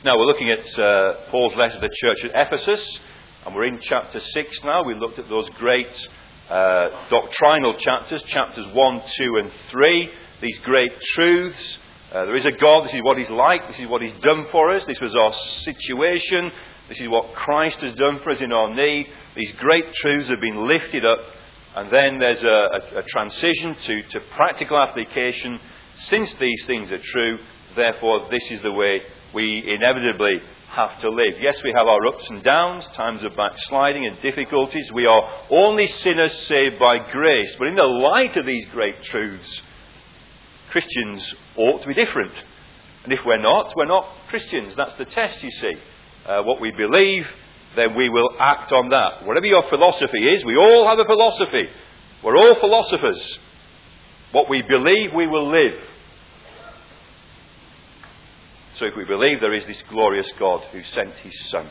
Now we're looking at Paul's letter to the church at Ephesus, and we're in chapter 6 now. We looked at those great doctrinal chapters, chapters 1, 2 and 3, these great truths. There is a God, this is what He's like, this is what He's done for us, this was our situation, this is what Christ has done for us in our need. These great truths have been lifted up, and then there's a transition to practical application. Since these things are true, therefore this is the way we inevitably have to live. Yes, we have our ups and downs, times of backsliding and difficulties. We are only sinners saved by grace. But in the light of these great truths, Christians ought to be different. And if we're not Christians. That's the test, you see. What we believe, then we will act on that. Whatever your philosophy is, we all have a philosophy. We're all philosophers. What we believe, we will live. So if we believe there is this glorious God who sent His Son,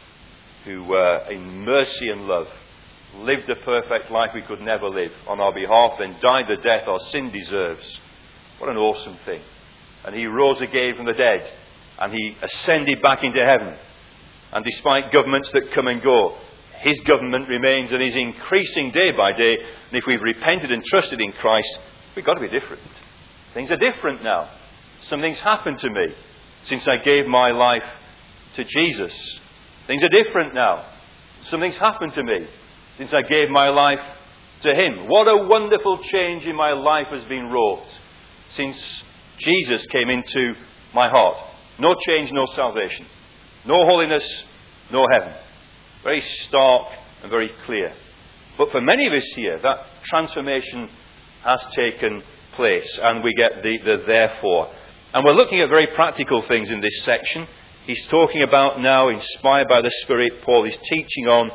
who in mercy and love lived the perfect life we could never live on our behalf, then died the death our sin deserves. What an awesome thing. And He rose again from the dead, and He ascended back into heaven. And despite governments that come and go, His government remains and is increasing day by day. And if we've repented and trusted in Christ, we've got to be different. Things are different now. Something's happened to me since I gave my life to Jesus. Things are different now. Something's happened to me since I gave my life to Him. What a wonderful change in my life has been wrought since Jesus came into my heart. No change, no salvation. No holiness, no heaven. Very stark and very clear. But for many of us here, that transformation has taken place, and we get the therefore. And we're looking at very practical things in this section. He's talking about now, inspired by the Spirit, Paul is teaching on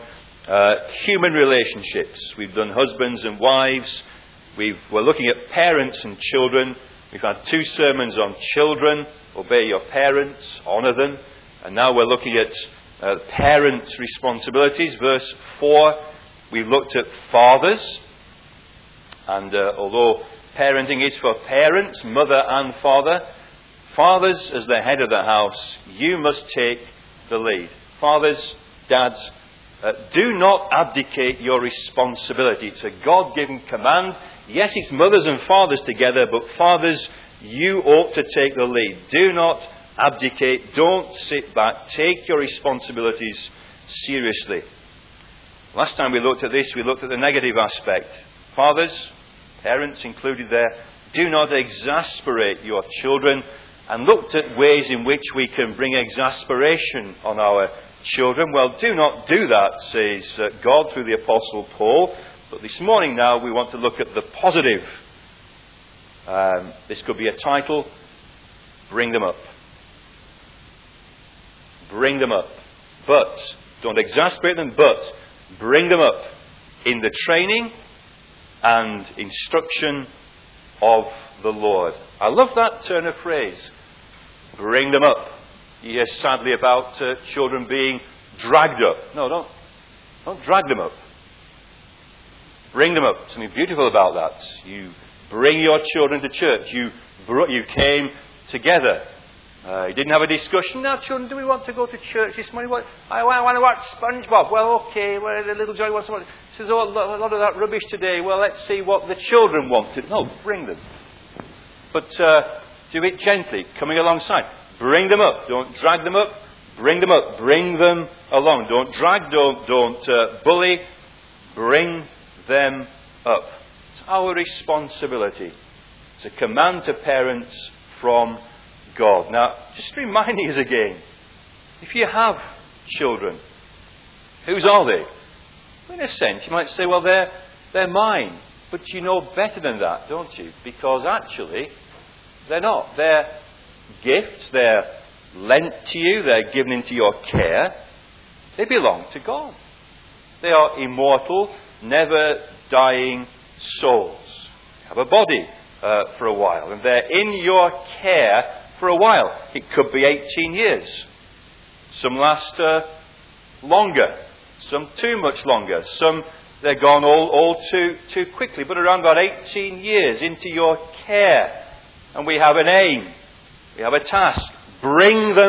human relationships. We've done husbands and wives. We're looking at parents and children. We've had 2 sermons on children. Obey your parents, honour them. And now we're looking at parents' responsibilities. Verse 4, we've looked at fathers. And although parenting is for parents, mother and father, fathers, as the head of the house, you must take the lead. Fathers, dads, do not abdicate your responsibility. It's a God-given command. Yes, it's mothers and fathers together, but fathers, you ought to take the lead. Do not abdicate. Don't sit back. Take your responsibilities seriously. Last time we looked at this, we looked at the negative aspect. Fathers, parents included there, do not exasperate your children, and looked at ways in which we can bring exasperation on our children. Well, do not do that, says God through the Apostle Paul. But this morning now we want to look at the positive. This could be a title, Bring Them Up. Bring them up. But, don't exasperate them, but bring them up in the training and instruction of the Lord. I love that turn of phrase. Bring them up. You hear sadly about children being dragged up. No, don't drag them up. Bring them up. Something beautiful about that. You bring your children to church. You came together. You didn't have a discussion. Now, children, do we want to go to church this morning? I want to watch SpongeBob. Well, okay. Well, the little Johnny wants to watch. He says, oh, a lot of that rubbish today. Well, let's see what the children wanted. No, bring them. But do it gently, coming alongside. Bring them up. Don't drag them up. Bring them up. Bring them along. Don't drag. Don't bully. Bring them up. It's our responsibility. It's a command to parents from God. Now, just reminding us again, if you have children, whose are they? Well, in a sense, you might say, well, they're mine. But you know better than that, don't you? Because actually, they're not. They're gifts. They're lent to you. They're given into your care. They belong to God. They are immortal, never dying souls. They have a body for a while, and they're in your care for a while. It could be 18 years. Some last longer. Some too much longer. Some they're gone all too quickly. But around about 18 years into your care. And we have an aim. We have a task. Bring them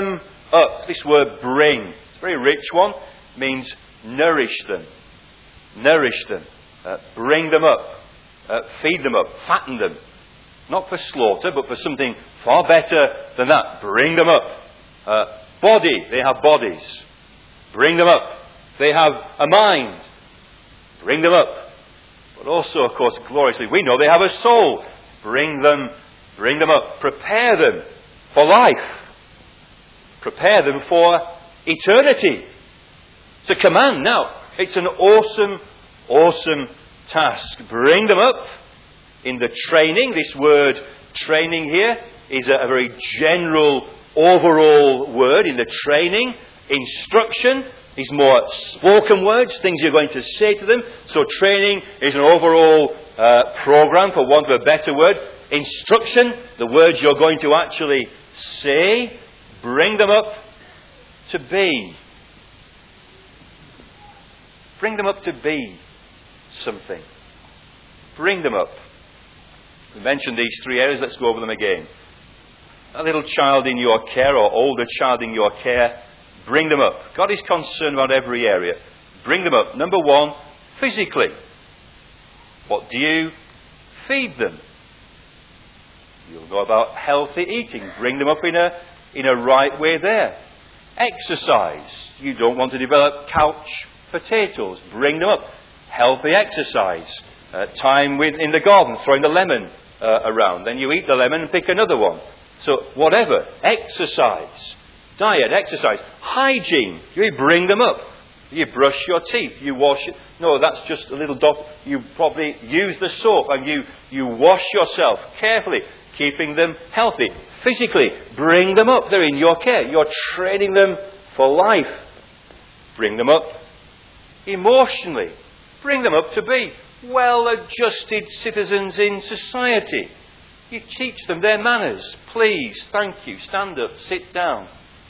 up. This word bring, it's a very rich one, means nourish them. Nourish them. Bring them up. Feed them up. Fatten them. Not for slaughter, but for something far better than that. Bring them up. Body. They have bodies. Bring them up. They have a mind. Bring them up. But also, of course, gloriously, we know they have a soul. Bring them up. Prepare them for life. Prepare them for eternity. It's a command now. It's an awesome task. Bring them up in the training. This word training here is a very general, overall word in the training. Instruction is more spoken words, things you're going to say to them. So training is an overall program, for want of a better word. Instruction, the words you're going to actually say. Bring them up to be. Bring them up to be something. Bring them up. We mentioned these three areas. Let's go over them again. A little child in your care or older child in your care, bring them up. God is concerned about every area. Bring them up. Number one, physically. What do you feed them? You'll know about healthy eating. Bring them up in a right way there. Exercise. You don't want to develop couch potatoes. Bring them up. Healthy exercise. Time in the garden, throwing the lemon around. Then you eat the lemon and pick another one. So whatever. Exercise. Diet, exercise. Hygiene. You bring them up. You brush your teeth. You wash it. No, that's just a little dot. You probably use the soap and you wash yourself carefully, keeping them healthy. Physically, bring them up. They're in your care. You're training them for life. Bring them up emotionally. Bring them up to be well-adjusted citizens in society. You teach them their manners. Please, thank you, stand up, sit down.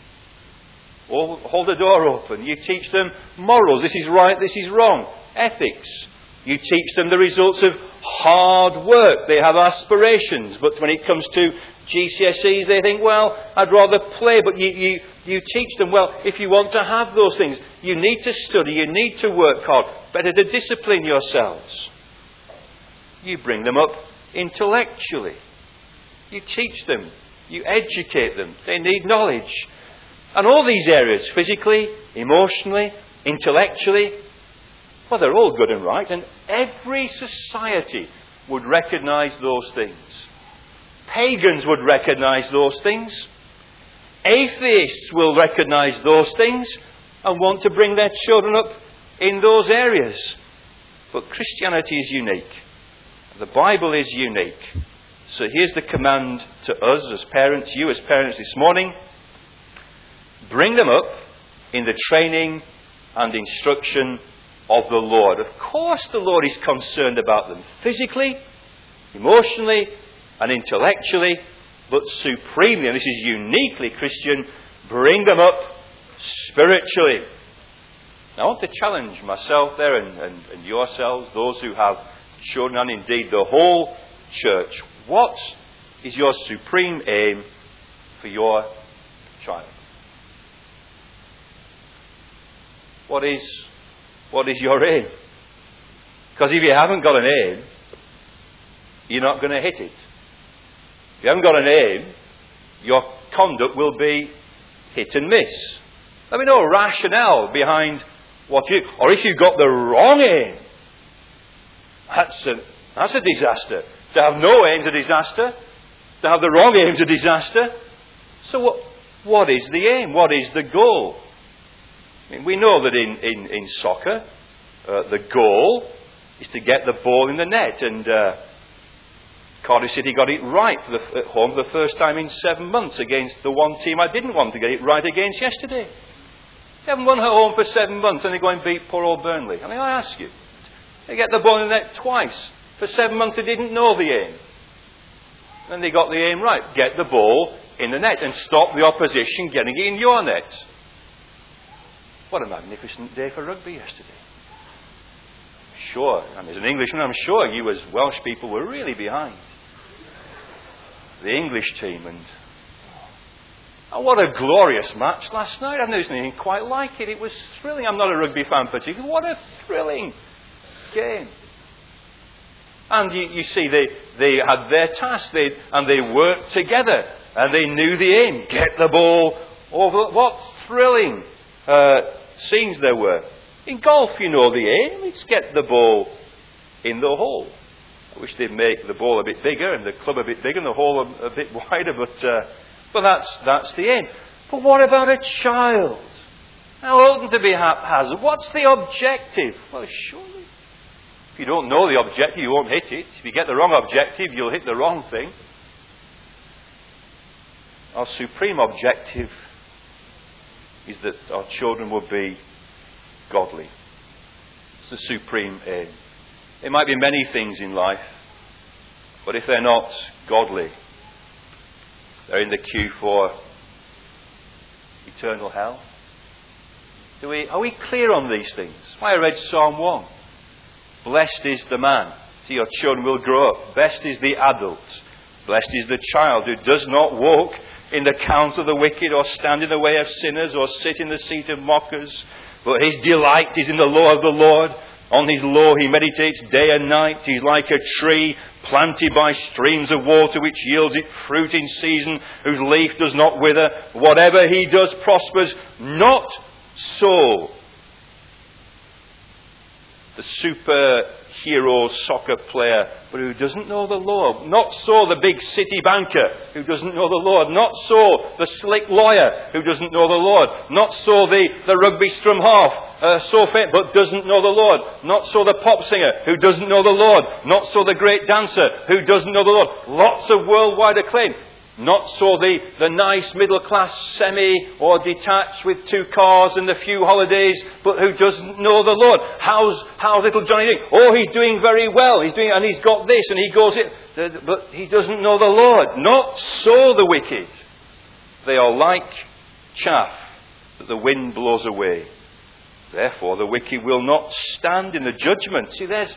Or hold the door open. You teach them morals. This is right, this is wrong. Ethics. You teach them the results of hard work. They have aspirations, but when it comes to GCSEs, they think, well, I'd rather play. But you teach them, well, if you want to have those things, you need to study, you need to work hard. Better to discipline yourselves. You bring them up intellectually. You teach them. You educate them. They need knowledge. And all these areas, physically, emotionally, intellectually, well, they're all good and right. And every society would recognize those things. Pagans would recognize those things. Atheists will recognize those things and want to bring their children up in those areas. But Christianity is unique. The Bible is unique. So here's the command to us as parents, you as parents this morning. Bring them up in the training and instruction of the Lord. Of course the Lord is concerned about them physically, emotionally and intellectually, but supremely, and this is uniquely Christian, bring them up spiritually. Now I want to challenge myself there and yourselves, those who have children, and indeed the whole church. What is your supreme aim for your child? What is your aim? Because if you haven't got an aim, you're not going to hit it. If you haven't got an aim, your conduct will be hit and miss. There'll be no rationale behind what you... Or if you've got the wrong aim, that's a disaster. To have no aim to disaster. To have the wrong aim to disaster. So what is the aim? What is the goal? I mean, we know that in soccer, the goal is to get the ball in the net. And Cardiff City got it right at home for the first time in 7 months against the one team I didn't want to get it right against yesterday. They haven't won at home for 7 months and they go and beat poor old Burnley. I mean, I ask you, they get the ball in the net twice. For 7 months they didn't know the aim. And they got the aim right. Get the ball in the net and stop the opposition getting it in your net. What a magnificent day for rugby yesterday. Sure, and as an Englishman, I'm sure you as Welsh people were really behind the English team. And Oh, what a glorious match last night. I've never seen anything quite like it. It was thrilling. I'm not a rugby fan particularly. What a thrilling game. And you see, they had their task, and they worked together, and they knew the aim. Get the ball over. What thrilling scenes there were. In golf, you know the aim. It's get the ball in the hole. I wish they'd make the ball a bit bigger and the club a bit bigger and the hole a bit wider, but that's the aim. But what about a child? How oughtn't to be haphazard? What's the objective? Well, surely, if you don't know the objective, you won't hit it. If you get the wrong objective, you'll hit the wrong thing. Our supreme objective is that our children will be godly. It's the supreme aim. There might be many things in life, but if they're not godly, they're in the queue for eternal hell. Are we clear on these things? I read Psalm 1. Blessed is the man. See, your children will grow up. Blessed is the adult. Blessed is the child who does not walk in the counsel of the wicked, or stand in the way of sinners, or sit in the seat of mockers. But his delight is in the law of the Lord. On his law he meditates day and night. He's like a tree planted by streams of water, which yields its fruit in season, whose leaf does not wither. Whatever he does prospers. Not so the superhero soccer player, but who doesn't know the Lord. Not so the big city banker who doesn't know the Lord. Not so the slick lawyer who doesn't know the Lord. Not so the rugby scrum half, so fit but doesn't know the Lord. Not so the pop singer who doesn't know the Lord. Not so the great dancer who doesn't know the Lord. Lots of worldwide acclaim. Not so the nice middle-class semi or detached with 2 cars and a few holidays, but who doesn't know the Lord. How's little Johnny doing? Oh, he's doing very well. He's got this and he goes it, but he doesn't know the Lord. Not so the wicked. They are like chaff that the wind blows away. Therefore, the wicked will not stand in the judgment. See, there's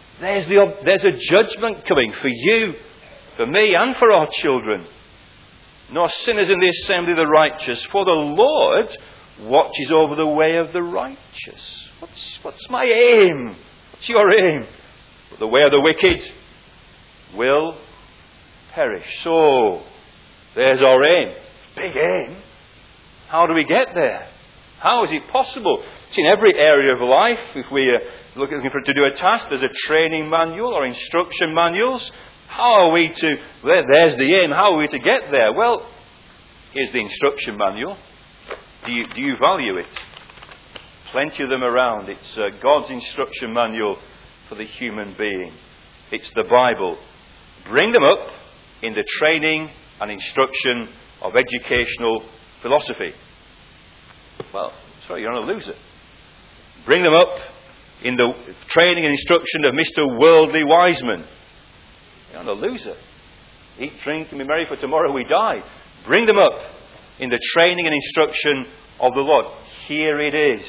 a judgment coming for you, for me, and for our children. Nor sinners in the assembly of the righteous, for the Lord watches over the way of the righteous. What's my aim? What's your aim? But the way of the wicked will perish. So, there's our aim. Big aim. How do we get there? How is it possible? It's in every area of life. If we looking to do a task, there's a training manual or instruction manuals. How are we to... There's the aim. How are we to get there? Well, here's the instruction manual. Do you value it? Plenty of them around. It's God's instruction manual for the human being. It's the Bible. Bring them up in the training and instruction of educational philosophy. Well, sorry, you're on a loser. Bring them up in the training and instruction of Mr. Worldly Wiseman. You're on a loser. Eat, drink, and be merry, for tomorrow we die. Bring them up in the training and instruction of the Lord. Here it is.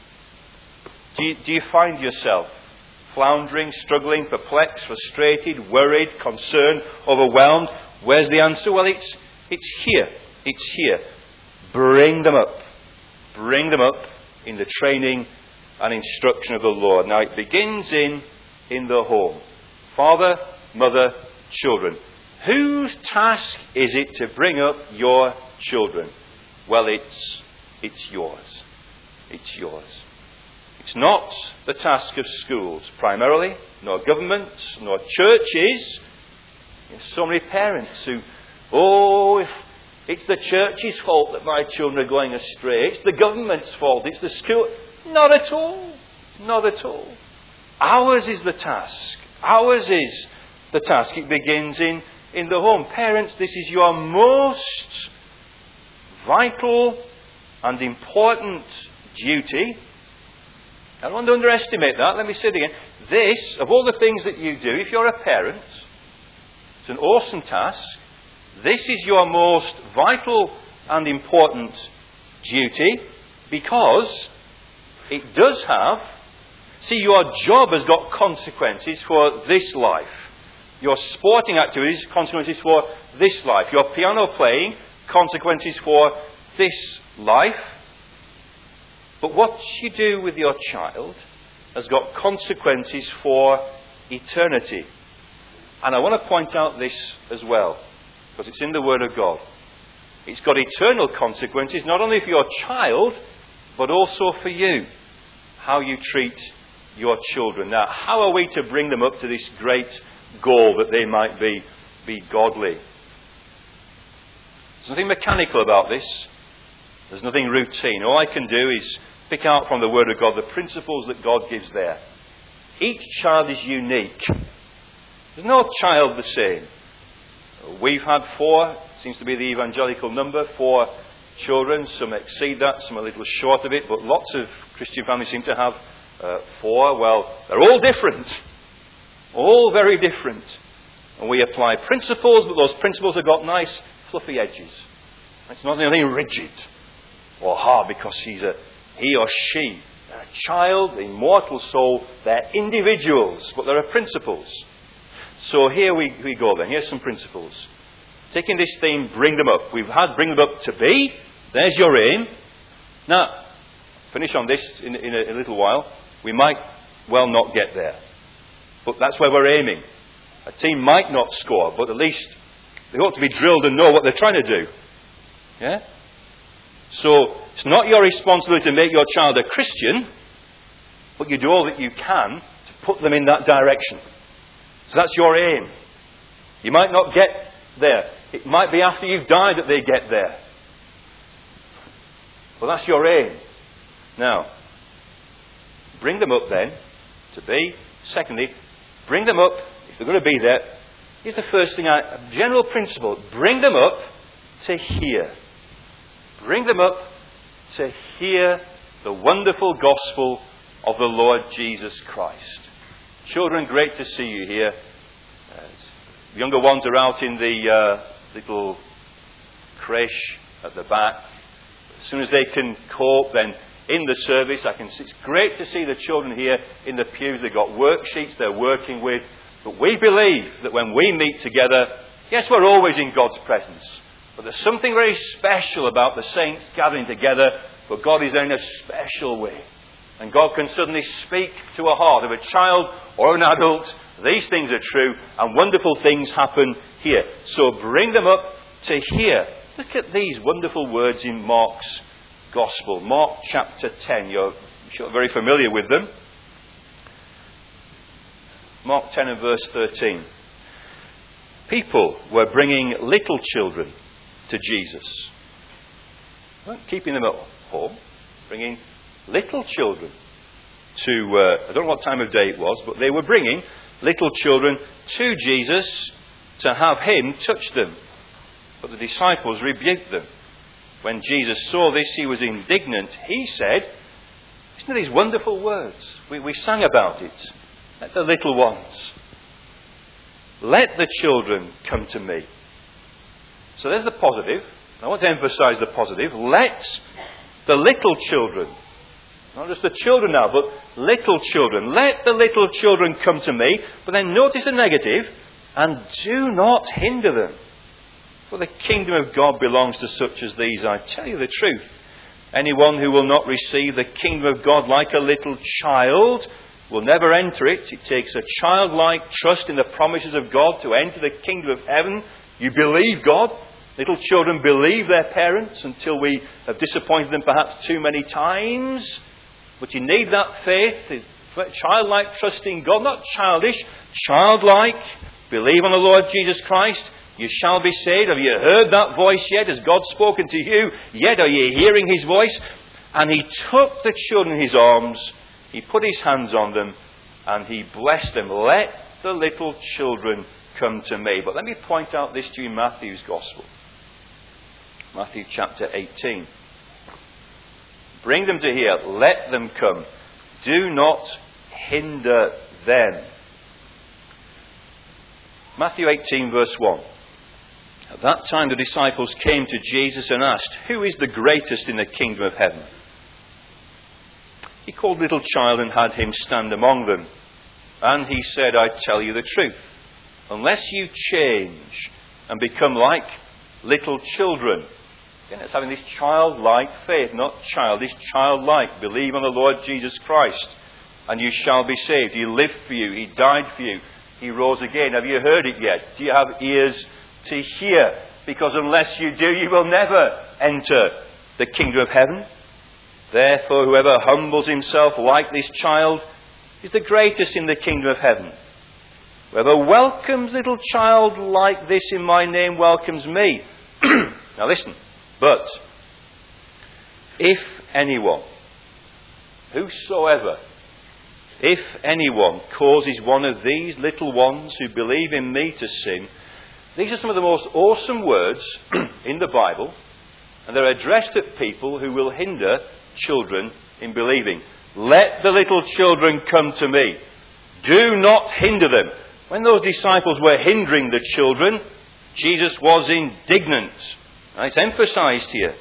Do you find yourself floundering, struggling, perplexed, frustrated, worried, concerned, overwhelmed? Where's the answer? Well, it's here. It's here. Bring them up. Bring them up in the training and instruction of the Lord. Now, it begins in the home. Father, mother, children. Whose task is it to bring up your children? Well, it's yours. It's yours. It's not the task of schools primarily, nor governments, nor churches. There's so many parents who, if it's the church's fault that my children are going astray. It's the government's fault. It's the school. Not at all. Not at all. Ours is the task. Ours is the task. It begins in the home. Parents, this is your most vital and important duty. I don't want to underestimate that. Let me say it again. This, of all the things that you do, if you're a parent, it's an awesome task. This is your most vital and important duty because it does have... See, your job has got consequences for this life. Your sporting activities, consequences for this life. Your piano playing, consequences for this life. But what you do with your child has got consequences for eternity. And I want to point out this as well, because it's in the Word of God. It's got eternal consequences, not only for your child, but also for you. How you treat your children. Now, how are we to bring them up to this great goal that they might be godly? There's nothing mechanical about this. There's nothing routine. All I can do is pick out from the Word of God the principles that God gives there. Each child is unique. There's no child the same. We've had 4, seems to be the evangelical number, 4 children. Some exceed that, some a little short of it, but lots of Christian families seem to have 4. Well, they're all different. All very different. And we apply principles, but those principles have got nice fluffy edges. It's not anything rigid or hard because he or she. They're a child, the immortal soul. They're individuals, but there are principles. So here we go then. Here's some principles. Taking this theme, bring them up. We've had bring them up to be. There's your aim. Now, finish on this in a little while. We might well not get there. But that's where we're aiming. A team might not score, but at least they ought to be drilled and know what they're trying to do. Yeah? So, it's not your responsibility to make your child a Christian, but you do all that you can to put them in that direction. So that's your aim. You might not get there. It might be after you've died that they get there. Well, that's your aim. Now, bring them up then to be. Secondly, bring them up, if they're going to be there. Here's the first thing, a general principle. Bring them up to hear. Bring them up to hear the wonderful gospel of the Lord Jesus Christ. Children, great to see you here. The younger ones are out in the little creche at the back. As soon as they can cope, then in the service, it's great to see the children here in the pews. They've got worksheets they're working with. But we believe that when we meet together, yes, we're always in God's presence. But there's something very special about the saints gathering together, but God is there in a special way. And God can suddenly speak to a heart of a child or an adult. These things are true, and wonderful things happen here. So bring them up to hear. Look at these wonderful words in Mark's Gospel. Mark chapter 10. You're very familiar with them. Mark 10 and verse 13. People were bringing little children to Jesus. They weren't keeping them at home. Bringing little children to, I don't know what time of day it was, but they were bringing little children to Jesus to have him touch them. But the disciples rebuked them. When Jesus saw this, he was indignant. He said, isn't these wonderful words? We sang about it. Let the little ones, let the children come to me. So there's the positive. I want to emphasize the positive. Let the little children, not just the children now, but little children. Let the little children come to me. But then notice the negative. And do not hinder them. For the kingdom of God belongs to such as these. I tell you the truth. Anyone who will not receive the kingdom of God like a little child will never enter it. It takes a childlike trust in the promises of God to enter the kingdom of heaven. You believe God. Little children believe their parents until we have disappointed them perhaps too many times. But you need that faith, childlike trust in God, not childish, childlike. Believe on the Lord Jesus Christ. You shall be saved. Have you heard that voice yet? Has God spoken to you yet? Are you hearing his voice? And he took the children in his arms. He put his hands on them and he blessed them. Let the little children come to me. But let me point out this to you in Matthew's Gospel. Matthew chapter 18. Bring them to here. Let them come. Do not hinder them. Matthew 18 verse 1. At that time the disciples came to Jesus and asked, who is the greatest in the kingdom of heaven? He called a little child and had him stand among them. And he said, I tell you the truth. Unless you change and become like little children. Again, it's having this childlike faith, not childish, childlike. Believe on the Lord Jesus Christ, and you shall be saved. He lived for you. He died for you. He rose again. Have you heard it yet? Do you have ears to hear? Because unless you do, you will never enter the kingdom of heaven. Therefore, whoever humbles himself like this child is the greatest in the kingdom of heaven. Whoever welcomes little child like this in my name welcomes me. Now listen. But if anyone, whosoever, if anyone causes one of these little ones who believe in me to sin, these are some of the most awesome words in the Bible, and they're addressed at people who will hinder children in believing. Let the little children come to me. Do not hinder them. When those disciples were hindering the children, Jesus was indignant. It's emphasized here.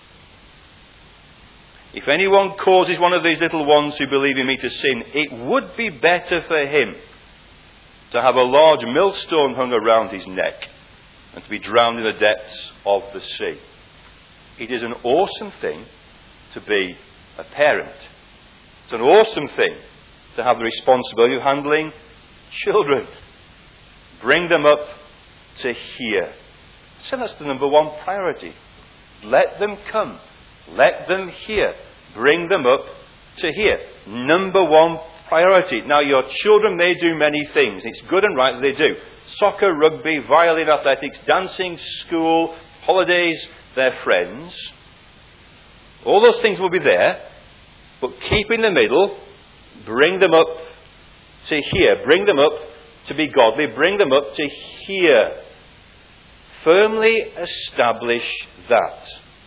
If anyone causes one of these little ones who believe in me to sin, it would be better for him to have a large millstone hung around his neck and to be drowned in the depths of the sea. It is an awesome thing to be a parent. It's an awesome thing to have the responsibility of handling children. Bring them up to here. So that's the number one priority. Let them come. Let them hear. Bring them up to here. Number one priority. Now, your children may do many things. It's good and right that they do. Soccer, rugby, violin, athletics, dancing, school, holidays, their friends. All those things will be there. But keep in the middle. Bring them up to here. Bring them up to be godly. Bring them up to here. Firmly establish that.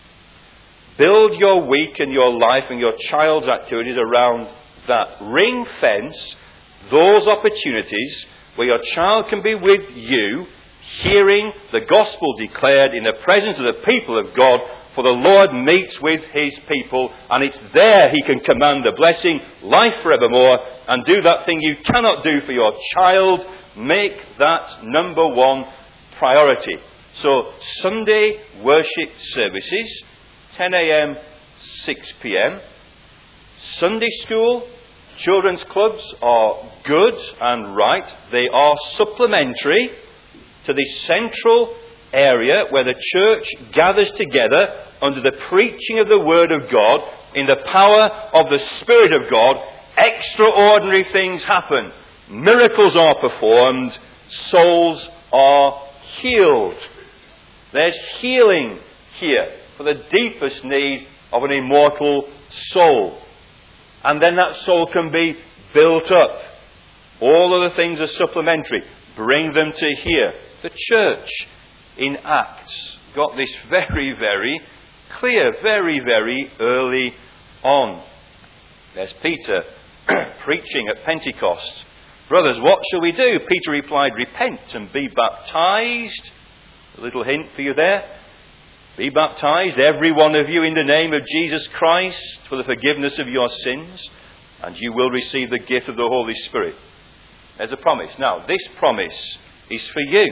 Build your week and your life and your child's activities around that. Ring fence those opportunities where your child can be with you, hearing the gospel declared in the presence of the people of God, for the Lord meets with his people, and it's there he can command the blessing, life forevermore, and do that thing you cannot do for your child. Make that number one priority. So, Sunday worship services, 10 a.m., 6 p.m. Sunday school, children's clubs are good and right. They are supplementary to the central area where the church gathers together under the preaching of the Word of God, in the power of the Spirit of God. Extraordinary things happen. Miracles are performed. Souls are healed. There's healing here for the deepest need of an immortal soul. And then that soul can be built up. All of the things are supplementary. Bring them to here. The church in Acts got this very, very clear, very, very early on. There's Peter preaching at Pentecost. Brothers, what shall we do? Peter replied, repent and be baptized. A little hint for you there. Be baptized, every one of you, in the name of Jesus Christ for the forgiveness of your sins, and you will receive the gift of the Holy Spirit. There's a promise. Now, this promise is for you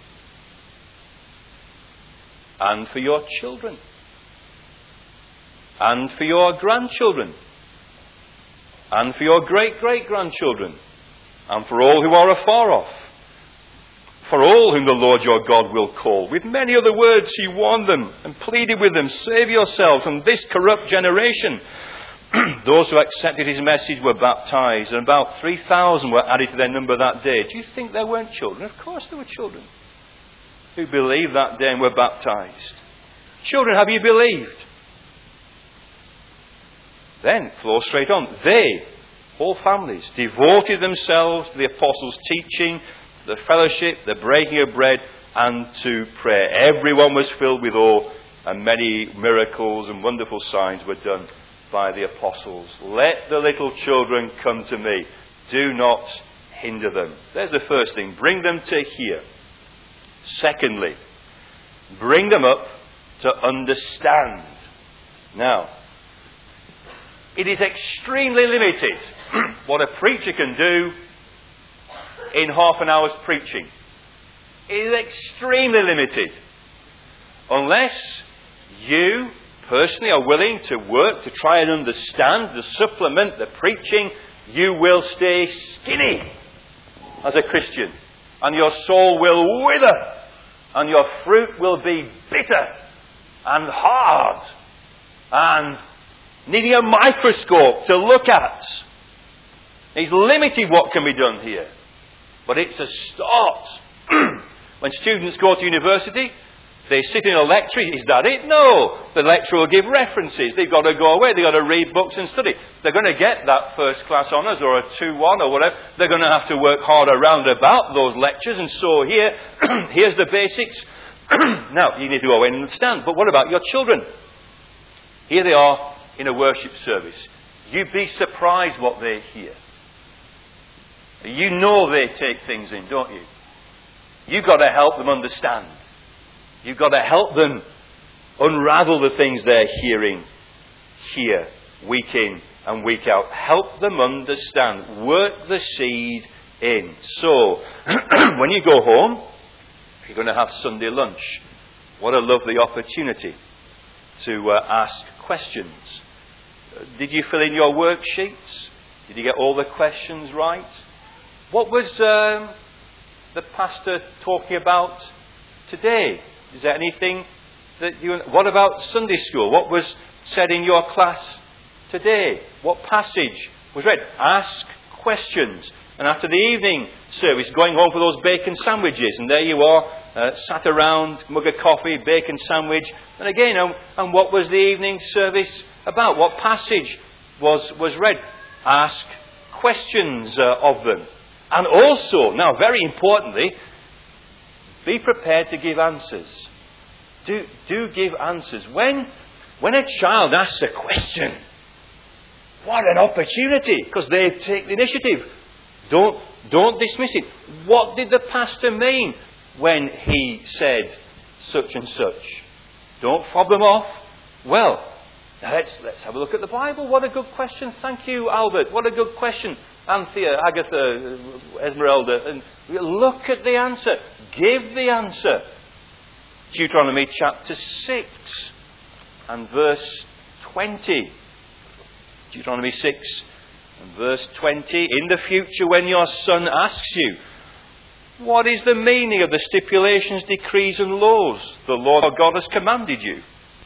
and for your children and for your grandchildren and for your great-great-grandchildren and for all who are afar off. For all whom the Lord your God will call. With many other words he warned them and pleaded with them, save yourselves from this corrupt generation. Those who accepted his message were baptized, and about 3,000 were added to their number that day. Do you think there weren't children? Of course there were children who believed that day and were baptized. Children, have you believed? Then, flow straight on. They, whole families, devoted themselves to the apostles' teaching, the fellowship, the breaking of bread, and to prayer. Everyone was filled with awe, and many miracles and wonderful signs were done by the apostles. Let the little children come to me. Do not hinder them. There's the first thing. Bring them to hear. Secondly, bring them up to understand. Now, it is extremely limited what a preacher can do in half an hour's preaching. It is extremely limited. unless you personally are willing to work to try and understand, to supplement the preaching, you will stay skinny as a Christian. And your soul will wither. And your fruit will be bitter and hard and needing a microscope to look at. It's limited what can be done here. But it's a start. When students go to university, they sit in a lecture. Is that it? No. The lecturer will give references. They've got to go away. They've got to read books and study. They're going to get that first class honours or a 2-1 or whatever. They're going to have to work hard around about those lectures. And so here, here's the basics. Now, you need to go away and understand. But what about your children? Here they are in a worship service. You'd be surprised what they hear. You know they take things in, don't you? You've got to help them understand. You've got to help them unravel the things they're hearing here, week in and week out. Help them understand. Work the seed in. So, when you go home, you're going to have Sunday lunch. What a lovely opportunity to ask questions. Did you fill in your worksheets? Did you get all the questions right? What was the pastor talking about today? Is there anything that you... What about Sunday school? What was said in your class today? What passage was read? Ask questions. And after the evening service, going home for those bacon sandwiches. And there you are, sat around, mug of coffee, bacon sandwich. And again, and what was the evening service about? What passage was read? Ask questions of them. And also, now very importantly, be prepared to give answers. Do give answers. When a child asks a question, what an opportunity, because they take the initiative. Don't dismiss it. What did the pastor mean when he said such and such? Don't fob them off. Well, let's have a look at the Bible. What a good question. Thank you, Albert. What a good question. Anthea, Agatha, Esmeralda. And look at the answer. Give the answer. Deuteronomy chapter 6 and verse 20. Deuteronomy 6 and verse 20. In the future, when your son asks you, what is the meaning of the stipulations, decrees and laws the Lord our God has commanded you?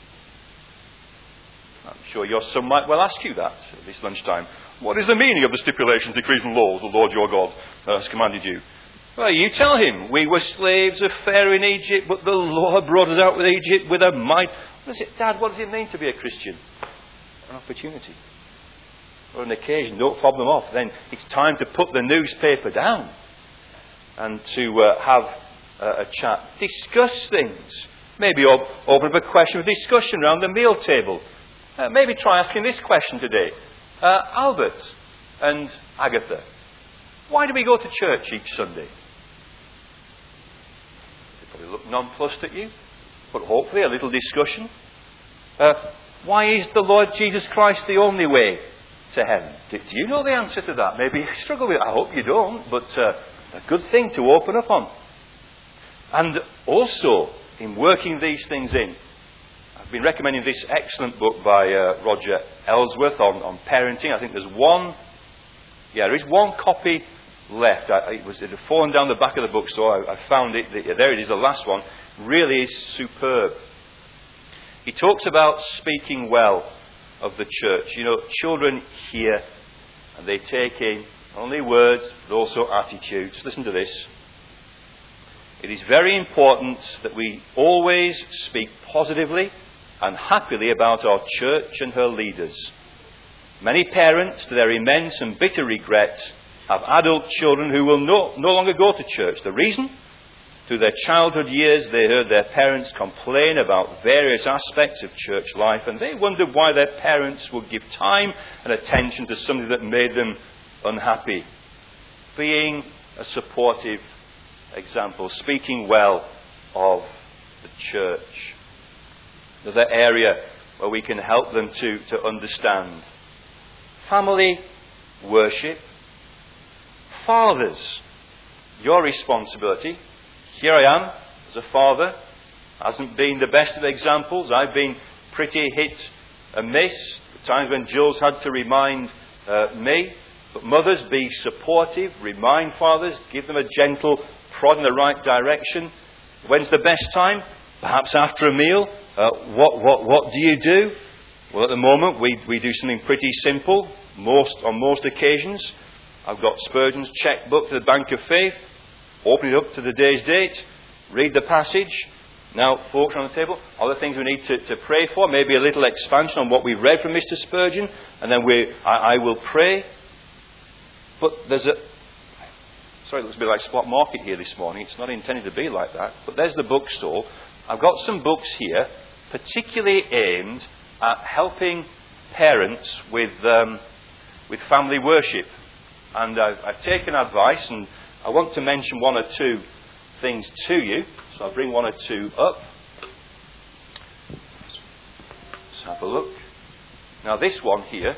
I'm sure your son might well ask you that at this lunchtime. What is the meaning of the stipulations, decrees and laws the Lord your God has commanded you? Well, you tell him, we were slaves of Pharaoh in Egypt, but the Lord brought us out with Egypt with a might. What is it, Dad, what does it mean to be a Christian? An opportunity. Or an occasion. Don't fob them off. Then it's time to put the newspaper down and to have a chat. Discuss things. Maybe open up a question of discussion around the meal table. Maybe try asking this question today. Albert and Agatha, why do we go to church each Sunday? They probably look nonplussed at you, but hopefully a little discussion. Why is the Lord Jesus Christ the only way to heaven? Do you know the answer to that? Maybe you struggle with it. I hope you don't, but a good thing to open up on. And also, in working these things in, I've been recommending this excellent book by Roger Ellsworth on parenting. I think there is one copy left. It had fallen down the back of the book, so I found it. There it is, the last one. Really is superb. He talks about speaking well of the church. You know, children hear and they take in not only words, but also attitudes. Listen to this. It is very important that we always speak positively and happily about our church and her leaders. Many parents, to their immense and bitter regret, have adult children who will no longer go to church. The reason? Through their childhood years, they heard their parents complain about various aspects of church life, and they wondered why their parents would give time and attention to something that made them unhappy. Being a supportive example, speaking well of the church. Another area where we can help them to understand. Family worship. Fathers, your responsibility. Here I am as a father. Hasn't been the best of examples. I've been pretty hit and miss. The times when Jules had to remind me. But mothers, be supportive. Remind fathers. Give them a gentle prod in the right direction. When's the best time? Perhaps after a meal. What do you do? Well, at the moment, we do something pretty simple. On most occasions. I've got Spurgeon's checkbook to the Bank of Faith. Open it up to the day's date. Read the passage. Now, folks on the table, other things we need to pray for. Maybe a little expansion on what we read from Mr. Spurgeon. And then I will pray. But there's sorry, it looks a bit like Spot Market here this morning. It's not intended to be like that. But there's the bookstore. I've got some books here, particularly aimed at helping parents with family worship. And I've taken advice, and I want to mention one or two things to you. So I'll bring one or two up. Let's have a look. Now this one here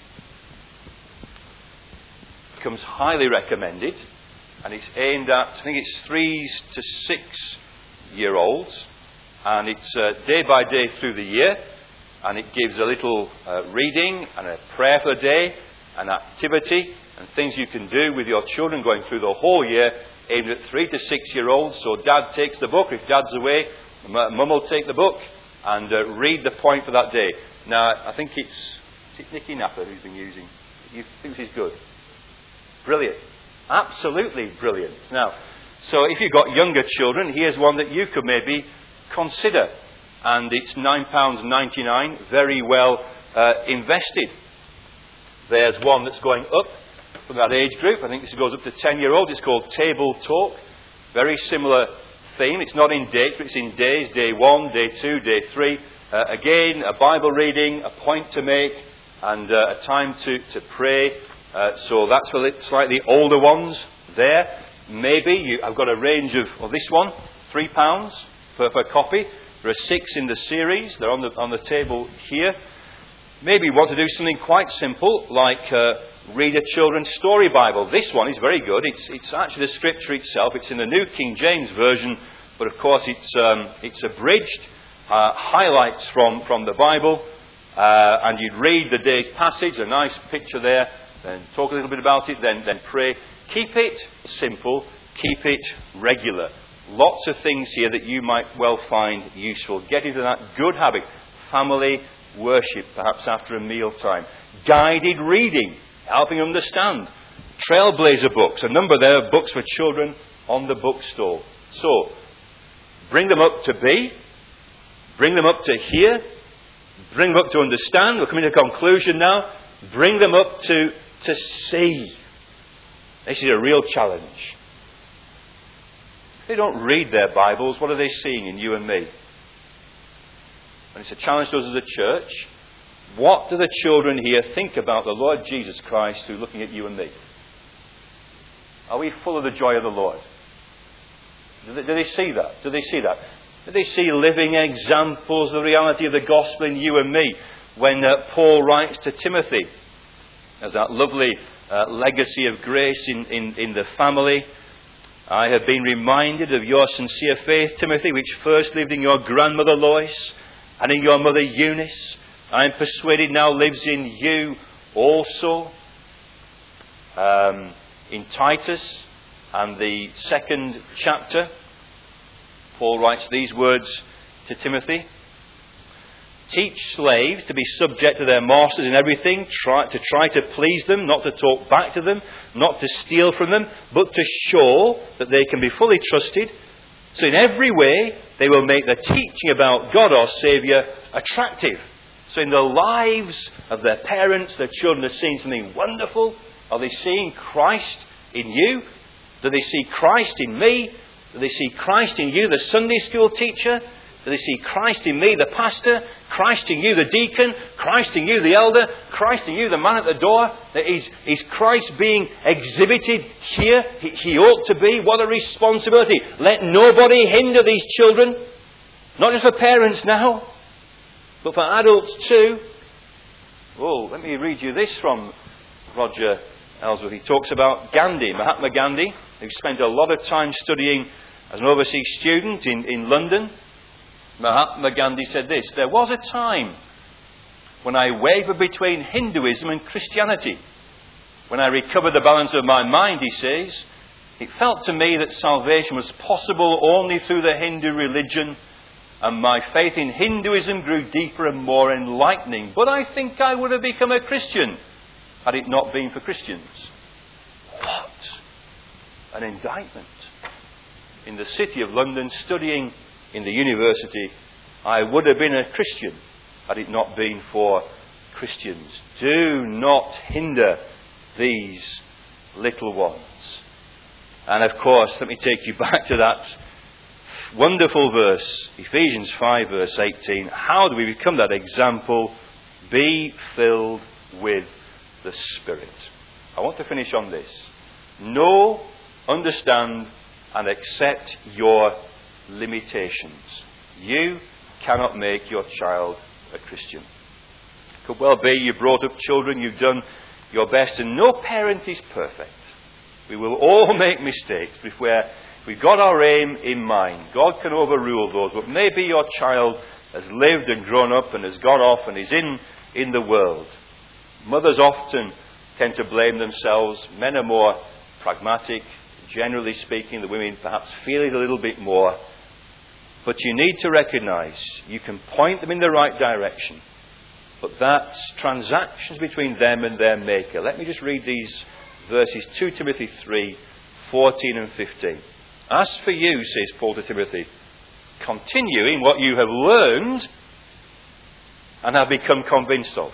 becomes highly recommended, and it's aimed at, I think it's 3 to 6 year olds, and it's day by day through the year, and it gives a little reading and a prayer for the day, an activity, and things you can do with your children going through the whole year, aimed at 3 to 6 year olds. So Dad takes the book. If Dad's away, Mum will take the book and read the point for that day. Now, I think it's Nicky Napper who's been using. You think this is good? Brilliant. Absolutely brilliant. Now, so if you've got younger children, here's one that you could maybe consider. And it's £9.99, very well invested. There's one that's going up from that age group. I think this goes up to 10-year-olds. It's called Table Talk. Very similar theme. It's not in dates, but it's in days. Day 1, day 2, day 3. Again, a Bible reading, a point to make, and a time to pray. So that's for the slightly older ones there. Maybe I've got a range of this one, £3 per copy. There are 6 in the series. They're on the table here. Maybe you want to do something quite simple, like read a children's story Bible. This one is very good. It's actually the scripture itself. It's in the New King James Version, but of course it's abridged, highlights from the Bible, and you'd read the day's passage, a nice picture there, then talk a little bit about it, then pray. Keep it simple, keep it regular. Lots of things here that you might well find useful. Get into that good habit. Family worship, perhaps after a meal time. Guided reading, helping understand. Trailblazer books, a number there of books for children on the bookstore. So, bring them up to be, bring them up to hear, bring them up to understand. We're coming to a conclusion now. Bring them up to see. This is a real challenge. If they don't read their Bibles, what are they seeing in you and me? And it's a challenge to us as a church. What do the children here think about the Lord Jesus Christ who's looking at you and me? Are we full of the joy of the Lord? Do they see that? Do they see that? Do they see living examples of the reality of the gospel in you and me? When Paul writes to Timothy, there's that lovely legacy of grace in the family. I have been reminded of your sincere faith, Timothy, which first lived in your grandmother Lois and in your mother Eunice. I am persuaded now lives in you also. In Titus and the 2nd chapter, Paul writes these words to Timothy. Teach slaves to be subject to their masters in everything, try to please them, not to talk back to them, not to steal from them, but to show that they can be fully trusted. So in every way, they will make the teaching about God our Saviour attractive. So in the lives of their parents, their children are seeing something wonderful. Are they seeing Christ in you? Do they see Christ in me? Do they see Christ in you, the Sunday school teacher? Do they see Christ in me, the pastor? Christ in you, the deacon? Christ in you, the elder? Christ in you, the man at the door? Is Christ being exhibited here? He ought to be. What a responsibility. Let nobody hinder these children. Not just for parents now, but for adults too. Oh, let me read you this from Roger Ellsworth. He talks about Gandhi, Mahatma Gandhi, who spent a lot of time studying as an overseas student in London. Mahatma Gandhi said this: "There was a time when I wavered between Hinduism and Christianity. When I recovered the balance of my mind," he says, "it felt to me that salvation was possible only through the Hindu religion, and my faith in Hinduism grew deeper and more enlightening. But I think I would have become a Christian had it not been for Christians." What an indictment. In the city of London, studying in the university, I would have been a Christian had it not been for Christians. Do not hinder these little ones. And of course, let me take you back to that wonderful verse, Ephesians 5 verse 18. How do we become that example? Be filled with the Spirit. I want to finish on this. Know, understand, and accept your limitations. You cannot make your child a Christian. It could well be you brought up children, you've done your best, and no parent is perfect. We will all make mistakes, but if we've got our aim in mind, God can overrule those. But maybe your child has lived and grown up and has gone off and is in the world. Mothers often tend to blame themselves. Men are more pragmatic. Generally speaking, the women perhaps feel it a little bit more. But you need to recognize you can point them in the right direction, but that's transactions between them and their Maker. Let me just read these verses, 2 Timothy 3, 14 and 15. "As for you," says Paul to Timothy, "continue in what you have learned and have become convinced of."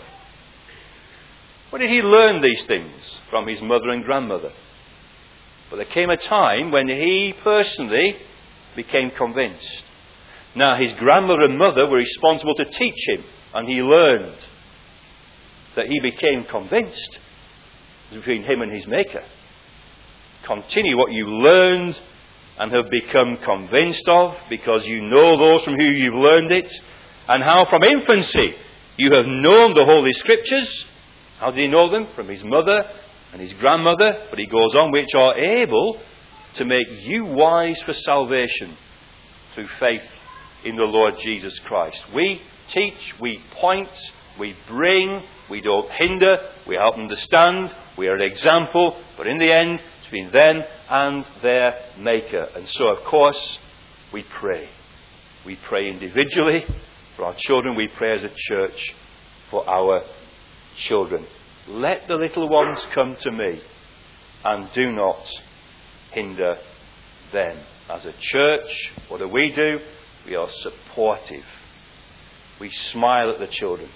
Where did he learn these things? From his mother and grandmother. But there came a time when he personally became convinced. Now, his grandmother and mother were responsible to teach him, and he learned. That he became convinced was between him and his Maker. Continue what you learned and have become convinced of, because you know those from whom you've learned it, and how from infancy you have known the Holy Scriptures. How did he know them? From his mother and his grandmother. But he goes on, which are able to make you wise for salvation through faith in the Lord Jesus Christ. We teach, we point, we bring, we don't hinder, we help understand, we are an example, but in the end, it's between them and their Maker. And so, of course, we pray. We pray individually for our children, we pray as a church for our children. Let the little ones come to me, and do not hinder them. As a church, what do? We are supportive. We smile at the children.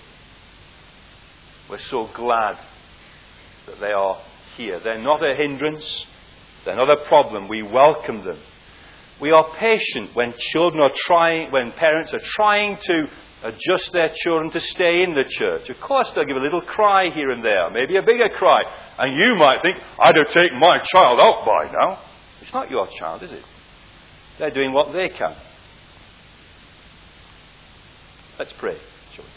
We're so glad that they are here. They're not a hindrance. They're not a problem. We welcome them. We are patient when parents are trying to adjust their children to stay in the church. Of course, they'll give a little cry here and there, maybe a bigger cry. And you might think, I'd have taken my child out by now. It's not your child, is it? They're doing what they can. Let's pray, children.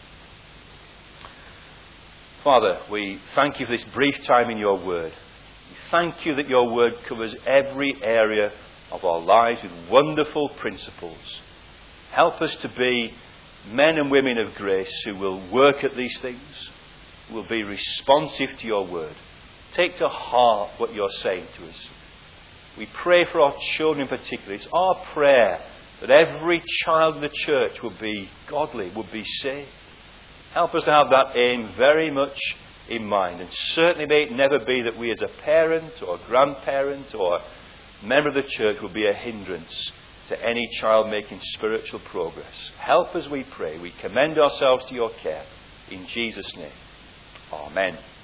Father, we thank you for this brief time in your word. We thank you that your word covers every area of our lives with wonderful principles. Help us to be men and women of grace who will work at these things, who will be responsive to your word. Take to heart what you're saying to us. We pray for our children in particular. It's our prayer that every child in the church will be godly, will be saved. Help us to have that aim very much in mind. And certainly may it never be that we as a parent or a grandparent or member of the church will be a hindrance to any child making spiritual progress. Help us, we pray. We commend ourselves to your care. In Jesus' name. Amen.